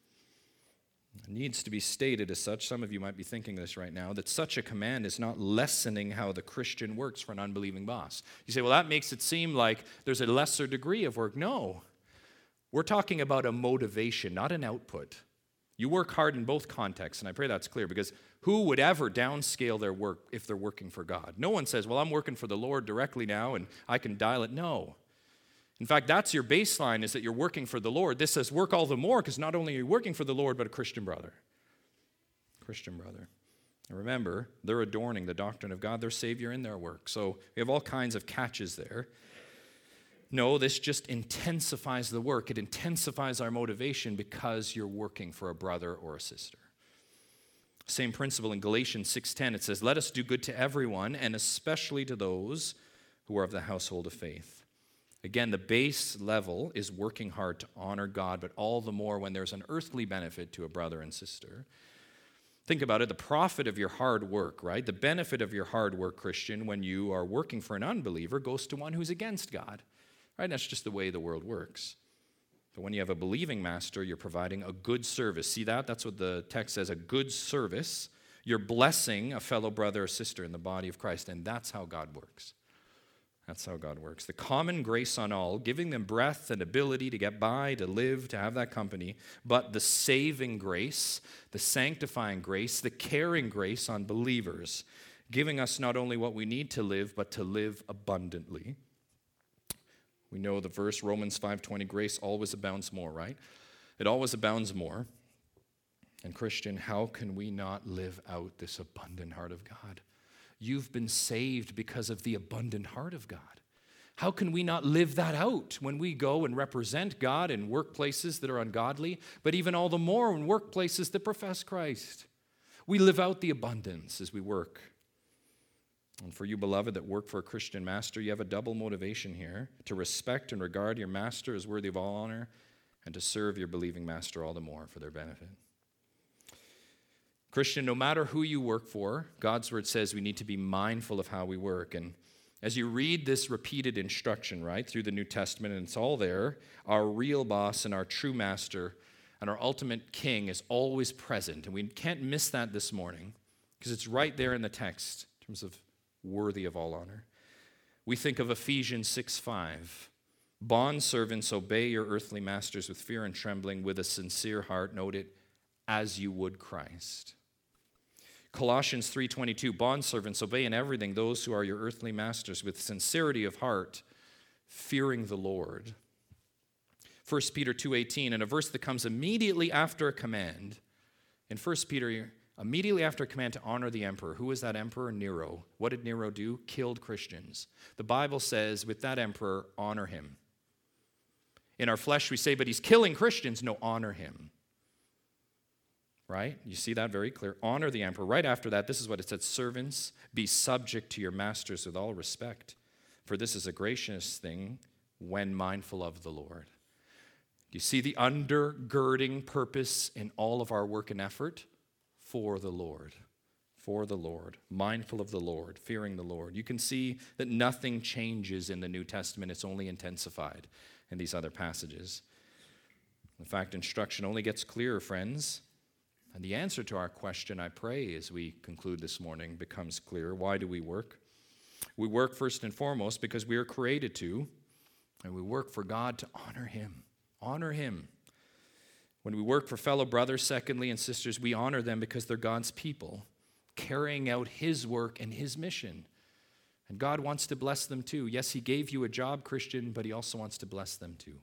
Speaker 1: It needs to be stated as such, some of you might be thinking this right now, that such a command is not lessening how the Christian works for an unbelieving boss. You say, well, that makes it seem like there's a lesser degree of work. No. We're talking about a motivation, not an output. You work hard in both contexts, and I pray that's clear, because who would ever downscale their work if they're working for God? No one says, well, I'm working for the Lord directly now, and I can dial it. No. In fact, that's your baseline, is that you're working for the Lord. This says work all the more because not only are you working for the Lord, but a Christian brother. Christian brother. And remember, they're adorning the doctrine of God, their Savior, in their work. So we have all kinds of catches there. No, this just intensifies the work. It intensifies our motivation because you're working for a brother or a sister. Same principle in Galatians 6:10. It says, let us do good to everyone, and especially to those who are of the household of faith. Again, the base level is working hard to honor God, but all the more when there's an earthly benefit to a brother and sister. Think about it, the profit of your hard work, right? The benefit of your hard work, Christian, when you are working for an unbeliever goes to one who's against God, right? That's just the way the world works. But when you have a believing master, you're providing a good service. See that? That's what the text says, a good service. You're blessing a fellow brother or sister in the body of Christ, and that's how God works. That's how God works. The common grace on all, giving them breath and ability to get by, to live, to have that company, but the saving grace, the sanctifying grace, the caring grace on believers, giving us not only what we need to live, but to live abundantly. We know the verse, Romans 5:20, grace always abounds more, right? It always abounds more. And Christian, how can we not live out this abundant heart of God? You've been saved because of the abundant heart of God. How can we not live that out when we go and represent God in workplaces that are ungodly, but even all the more in workplaces that profess Christ? We live out the abundance as we work. And for you, beloved, that work for a Christian master, you have a double motivation here: to respect and regard your master as worthy of all honor, and to serve your believing master all the more for their benefit. Christian, no matter who you work for, God's word says we need to be mindful of how we work. And as you read this repeated instruction, right, through the New Testament, and it's all there, our real boss and our true master and our ultimate king is always present. And we can't miss that this morning because it's right there in the text in terms of worthy of all honor. We think of Ephesians 6:5. Bondservants, obey your earthly masters with fear and trembling, with a sincere heart, note it, as you would Christ. Colossians 3:22, bondservants, obey in everything those who are your earthly masters with sincerity of heart, fearing the Lord. 1 Peter 2:18, and a verse that comes immediately after a command. In 1 Peter, immediately after a command to honor the emperor. Who is that emperor? Nero. What did Nero do? Killed Christians. The Bible says, with that emperor, honor him. In our flesh, we say, but he's killing Christians. No, honor him. Right? You see that very clear. Honor the emperor. Right after that, this is what it said: servants, be subject to your masters with all respect, for this is a gracious thing when mindful of the Lord. Do you see the undergirding purpose in all of our work and effort? For the Lord. For the Lord. Mindful of the Lord. Fearing the Lord. You can see that nothing changes in the New Testament. It's only intensified in these other passages. In fact, instruction only gets clearer, friends. And the answer to our question, I pray, as we conclude this morning, becomes clear. Why do we work? We work first and foremost because we are created to, and we work for God to honor Him. Honor Him. When we work for fellow brothers, secondly, and sisters, we honor them because they're God's people, carrying out His work and His mission. And God wants to bless them too. Yes, He gave you a job, Christian, but He also wants to bless them too.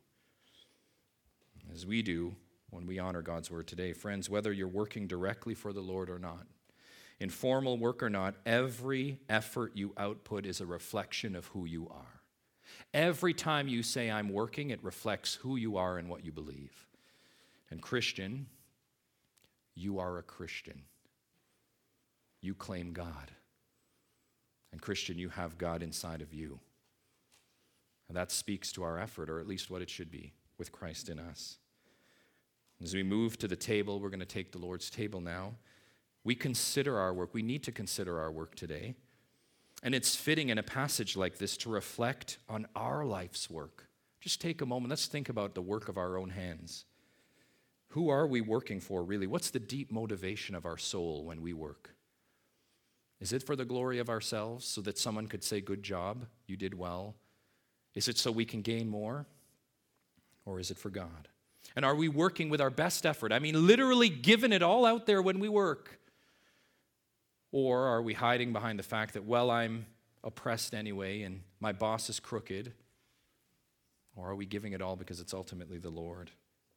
Speaker 1: As we do when we honor God's word today. Friends, whether you're working directly for the Lord or not, in formal work or not, every effort you output is a reflection of who you are. Every time you say, I'm working, it reflects who you are and what you believe. And Christian, you are a Christian. You claim God. And Christian, you have God inside of you. And that speaks to our effort, or at least what it should be, with Christ in us. As we move to the table, we're going to take the Lord's table now. We consider our work. We need to consider our work today. And it's fitting in a passage like this to reflect on our life's work. Just take a moment. Let's think about the work of our own hands. Who are we working for, really? What's the deep motivation of our soul when we work? Is it for the glory of ourselves so that someone could say, good job, you did well? Is it so we can gain more? Or is it for God? And are we working with our best effort? I mean, literally giving it all out there when we work. Or are we hiding behind the fact that, well, I'm oppressed anyway and my boss is crooked? Or are we giving it all because it's ultimately the Lord?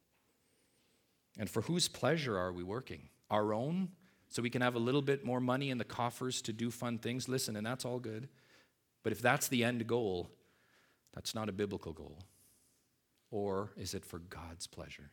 Speaker 1: And for whose pleasure are we working? Our own? So we can have a little bit more money in the coffers to do fun things? Listen, and that's all good. But if that's the end goal, that's not a biblical goal. Or is it for God's pleasure?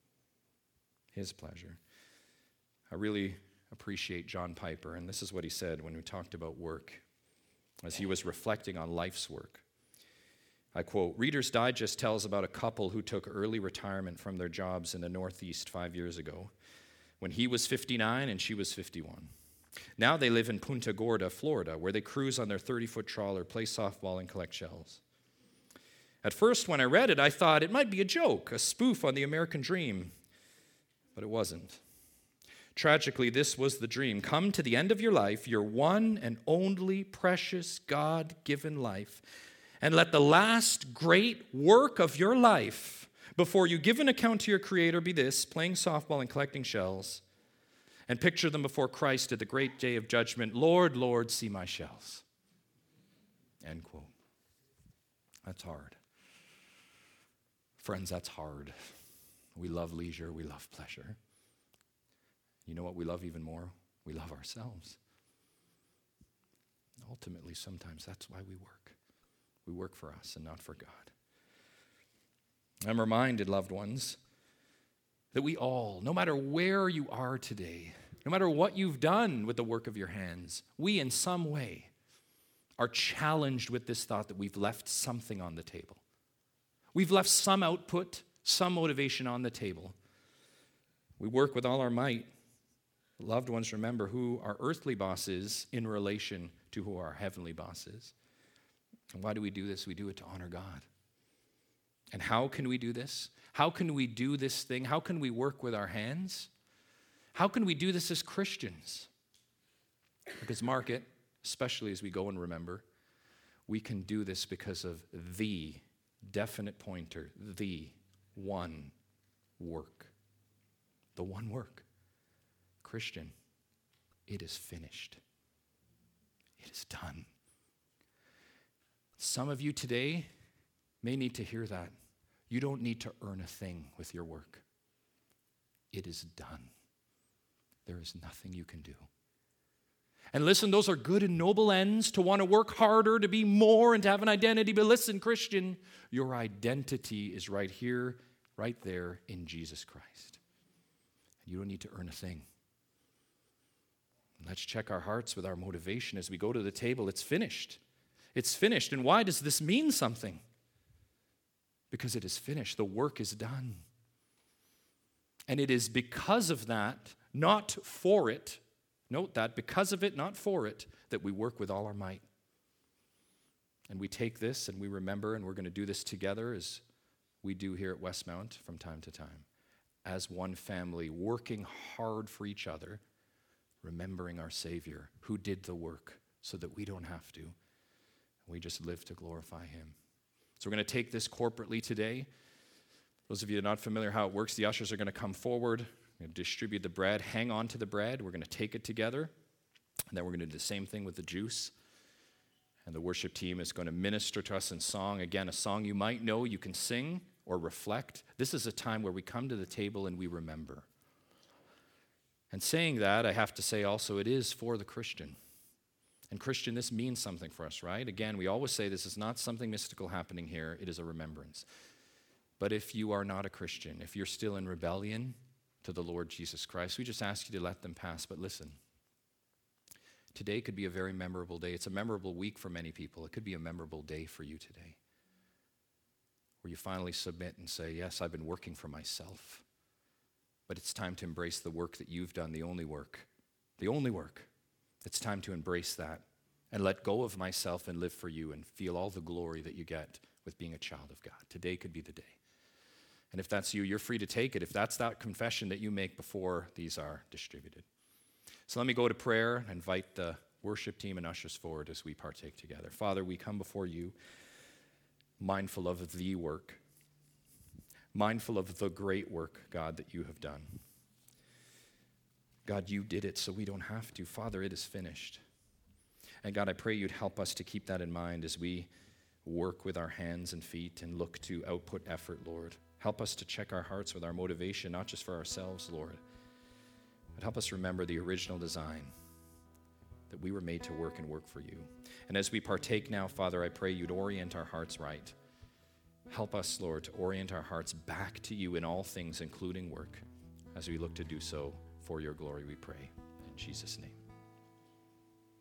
Speaker 1: His pleasure. I really appreciate John Piper, and this is what he said when we talked about work, as he was reflecting on life's work. I quote, Reader's Digest tells about a couple who took early retirement from their jobs in the Northeast 5 years ago, when he was 59 and she was 51. Now they live in Punta Gorda, Florida, where they cruise on their 30-foot trawler, play softball, and collect shells. At first, when I read it, I thought it might be a joke, a spoof on the American dream, but it wasn't. Tragically, this was the dream. Come to the end of your life, your one and only precious God-given life, and let the last great work of your life, before you give an account to your Creator, be this: playing softball and collecting shells, and picture them before Christ at the great day of judgment. Lord, Lord, see my shells. End quote. That's hard. Friends, that's hard. We love leisure, we love pleasure. You know what we love even more? We love ourselves. Ultimately, sometimes that's why we work. We work for us and not for God. I'm reminded, loved ones, that we all, no matter where you are today, no matter what you've done with the work of your hands, we in some way are challenged with this thought that we've left something on the table. We've left some output, some motivation on the table. We work with all our might. Loved ones, remember who our earthly boss is in relation to who our heavenly boss is. And why do we do this? We do it to honor God. And how can we do this? How can we do this thing? How can we work with our hands? How can we do this as Christians? Because mark it, especially as we go and remember, we can do this because of the definite pointer, the one work. The one work. Christian, it is finished. It is done. Some of you today may need to hear that. You don't need to earn a thing with your work. It is done. There is nothing you can do. And listen, those are good and noble ends, to want to work harder, to be more, and to have an identity. But listen, Christian, your identity is right here, right there in Jesus Christ. And you don't need to earn a thing. Let's check our hearts with our motivation as we go to the table. It's finished. It's finished. And why does this mean something? Because it is finished. The work is done. And it is because of that, not for it, note that, because of it, not for it, that we work with all our might. And we take this and we remember, and we're going to do this together as we do here at Westmount from time to time, as one family, working hard for each other, remembering our Savior who did the work so that we don't have to. We just live to glorify Him. So we're going to take this corporately today. Those of you that are not familiar how it works, the ushers are going to come forward, going to distribute the bread, hang on to the bread. We're going to take it together, and then we're going to do the same thing with the juice. And the worship team is going to minister to us in song. Again, a song you might know, you can sing or reflect. This is a time where we come to the table and we remember. And saying that, I have to say also, it is for the Christian. And Christian, this means something for us, right? Again, we always say this is not something mystical happening here. It is a remembrance. But if you are not a Christian, if you're still in rebellion to the Lord Jesus Christ, we just ask you to let them pass. But listen, today could be a very memorable day. It's a memorable week for many people. It could be a memorable day for you today, where you finally submit and say, yes, I've been working for myself, but it's time to embrace the work that you've done, the only work. The only work. It's time to embrace that and let go of myself and live for you and feel all the glory that you get with being a child of God. Today could be the day. And if that's you, you're free to take it. If that's that confession that you make before these are distributed. So let me go to prayer and invite the worship team and ushers forward as we partake together. Father, we come before you mindful of the work, mindful of the great work, God, that you have done. God, you did it so we don't have to. Father, it is finished. And God, I pray you'd help us to keep that in mind as we work with our hands and feet and look to output effort, Lord. Help us to check our hearts with our motivation, not just for ourselves, Lord, but help us remember the original design, that we were made to work and work for you. And as we partake now, Father, I pray you'd orient our hearts right. Help us, Lord, to orient our hearts back to you in all things, including work, as we look to do so for your glory, we pray. In Jesus' name.